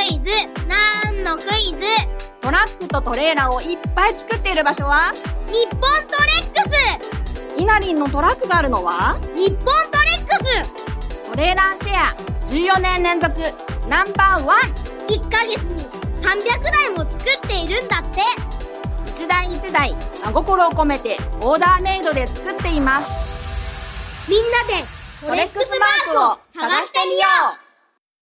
イズなんのクイズ。 トラックとトレーラーをいっぱい作っている場所は日本トレックス。 イナリンのトラックがあるのは日本トレックス。 トレーラーシェア14年連続ナンバーワン。 1ヶ月に300台も作っているんだって。 一台一台真心を込めてオーダーメイドで作っています。 みんなでトレックスマークを探してみよう。